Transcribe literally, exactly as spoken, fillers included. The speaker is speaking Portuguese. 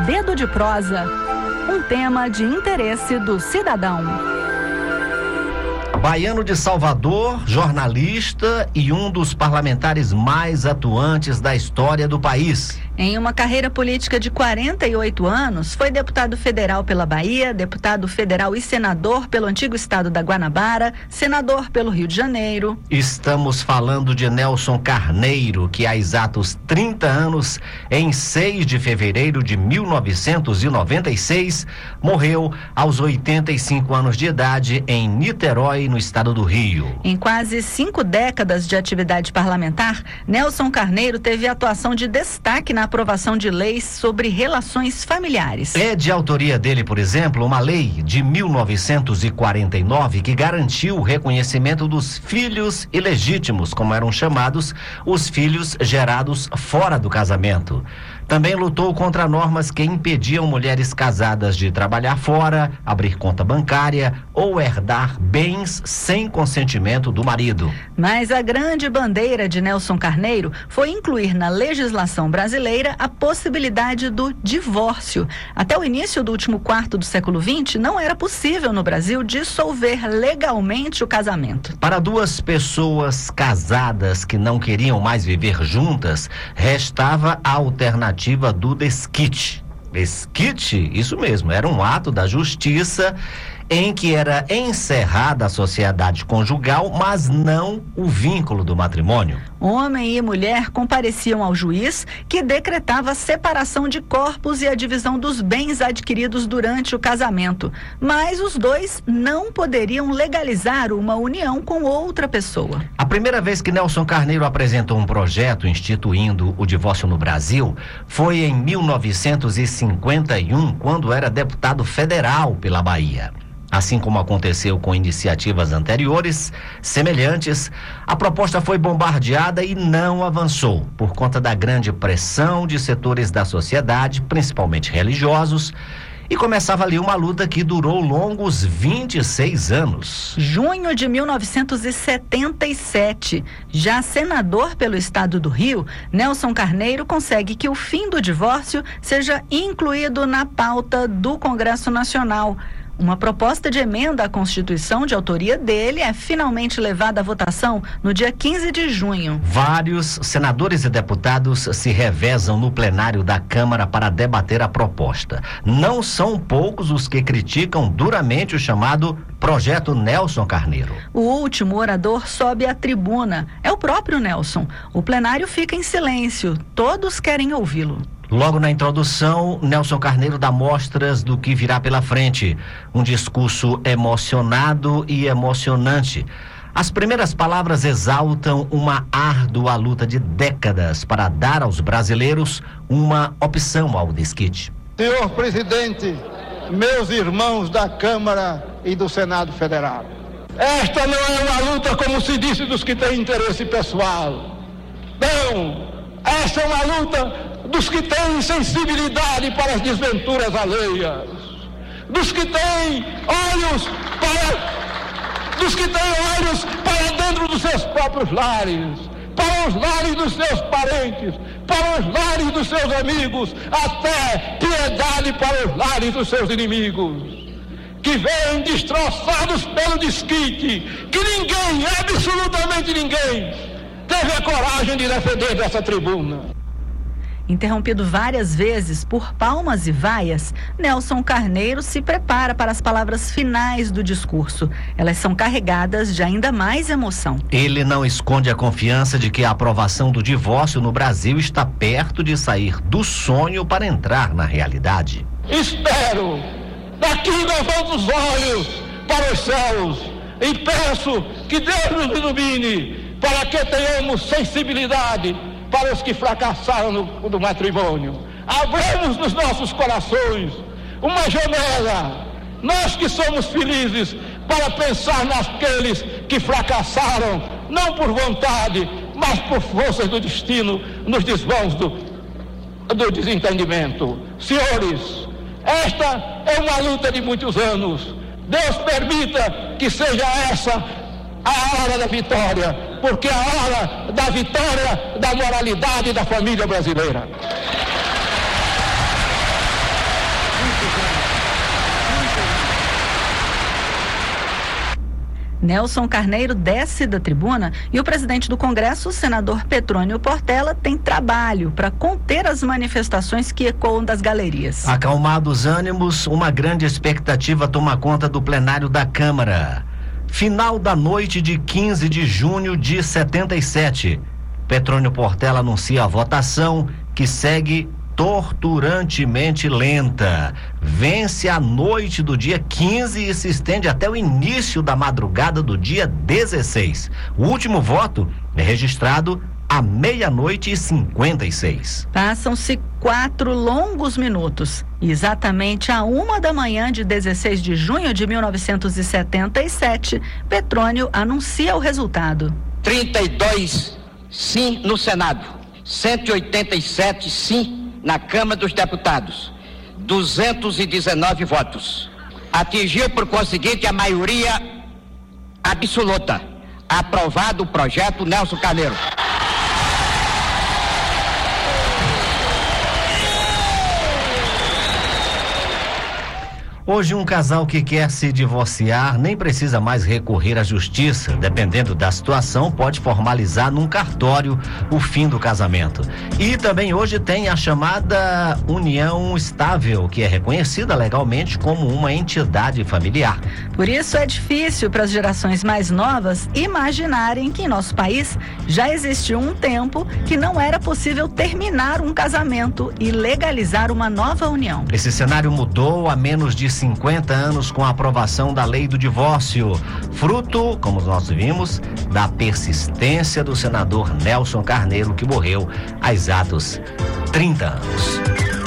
Dedo de Prosa, um tema de interesse do cidadão. Baiano de Salvador, jornalista e um dos parlamentares mais atuantes da história do país. Em uma carreira política de quarenta e oito anos, foi deputado federal pela Bahia, deputado federal e senador pelo antigo estado da Guanabara, senador pelo Rio de Janeiro. Estamos falando de Nelson Carneiro, que há exatos trinta anos, em seis de fevereiro de mil novecentos e noventa e seis, morreu aos oitenta e cinco anos de idade em Niterói, no estado do Rio. Em quase cinco décadas de atividade parlamentar, Nelson Carneiro teve atuação de destaque na aprovação de leis sobre relações familiares. É de autoria dele, por exemplo, uma lei de mil novecentos e quarenta e nove que garantiu o reconhecimento dos filhos ilegítimos, como eram chamados, os filhos gerados fora do casamento. Também lutou contra normas que impediam mulheres casadas de trabalhar fora, abrir conta bancária ou herdar bens sem consentimento do marido. Mas a grande bandeira de Nelson Carneiro foi incluir na legislação brasileira a possibilidade do divórcio. Até o início do último quarto do século vinte, não era possível no Brasil dissolver legalmente o casamento. Para duas pessoas casadas que não queriam mais viver juntas, restava a alternativa do desquite. Desquite, isso mesmo, era um ato da justiça em que era encerrada a sociedade conjugal, mas não o vínculo do matrimônio. Homem e mulher compareciam ao juiz, que decretava a separação de corpos e a divisão dos bens adquiridos durante o casamento. Mas os dois não poderiam legalizar uma união com outra pessoa. A primeira vez que Nelson Carneiro apresentou um projeto instituindo o divórcio no Brasil foi em mil novecentos e cinquenta e um, quando era deputado federal pela Bahia. Assim como aconteceu com iniciativas anteriores, semelhantes, a proposta foi bombardeada e não avançou, por conta da grande pressão de setores da sociedade, principalmente religiosos, e começava ali uma luta que durou longos vinte e seis anos. Junho de mil novecentos e setenta e sete, já senador pelo estado do Rio, Nelson Carneiro consegue que o fim do divórcio seja incluído na pauta do Congresso Nacional. Uma proposta de emenda à Constituição de autoria dele é finalmente levada à votação no dia quinze de junho. Vários senadores e deputados se revezam no plenário da Câmara para debater a proposta. Não são poucos os que criticam duramente o chamado Projeto Nelson Carneiro. O último orador sobe à tribuna. É o próprio Nelson. O plenário fica em silêncio. Todos querem ouvi-lo. Logo na introdução, Nelson Carneiro dá mostras do que virá pela frente. Um discurso emocionado e emocionante. As primeiras palavras exaltam uma árdua luta de décadas para dar aos brasileiros uma opção ao desquite. Senhor presidente, meus irmãos da Câmara e do Senado Federal, esta não é uma luta, como se disse, dos que têm interesse pessoal. Não, esta é uma luta dos que têm sensibilidade para as desventuras alheias, dos que têm olhos para, dos que têm olhos para dentro dos seus próprios lares, para os lares dos seus parentes, para os lares dos seus amigos, até piedade para os lares dos seus inimigos, que vêm destroçados pelo desquite, que ninguém, absolutamente ninguém, teve a coragem de defender dessa tribuna. Interrompido várias vezes por palmas e vaias, Nelson Carneiro se prepara para as palavras finais do discurso. Elas são carregadas de ainda mais emoção. Ele não esconde a confiança de que a aprovação do divórcio no Brasil está perto de sair do sonho para entrar na realidade. Espero, daqui levando os olhos para os céus, e peço que Deus nos ilumine para que tenhamos sensibilidade para os que fracassaram no, no matrimônio. Abramos nos nossos corações uma janela, nós que somos felizes, para pensar naqueles que fracassaram, não por vontade, mas por forças do destino, nos desvãos do, do desentendimento. Senhores, esta é uma luta de muitos anos. Deus permita que seja essa a hora da vitória, porque é a hora da vitória da moralidade da família brasileira. Nelson Carneiro desce da tribuna e o presidente do Congresso, o senador Petrônio Portela, tem trabalho para conter as manifestações que ecoam das galerias. Acalmados ânimos, uma grande expectativa toma conta do plenário da Câmara. Final da noite de quinze de junho de setenta e sete. Petrônio Portela anuncia a votação que segue torturantemente lenta. Vence a noite do dia quinze e se estende até o início da madrugada do dia dezesseis. O último voto é registrado à meia-noite e cinquenta e seis. Passam-se quatro longos minutos. Exatamente à uma da manhã de dezesseis de junho de mil novecentos e setenta e sete, Petrônio anuncia o resultado. trinta e dois sim no Senado, cento e oitenta e sete sim na Câmara dos Deputados, duzentos e dezenove votos. Atingiu, por conseguinte, a maioria absoluta. Aprovado o projeto Nelson Carneiro. Hoje, um casal que quer se divorciar nem precisa mais recorrer à justiça. Dependendo da situação, pode formalizar num cartório o fim do casamento. E também hoje tem a chamada união estável, que é reconhecida legalmente como uma entidade familiar. Por isso é difícil para as gerações mais novas imaginarem que em nosso país já existiu um tempo que não era possível terminar um casamento e legalizar uma nova união. Esse cenário mudou há menos de cinquenta anos com a aprovação da lei do divórcio, fruto, como nós vimos, da persistência do senador Nelson Carneiro, que morreu há exatos trinta anos.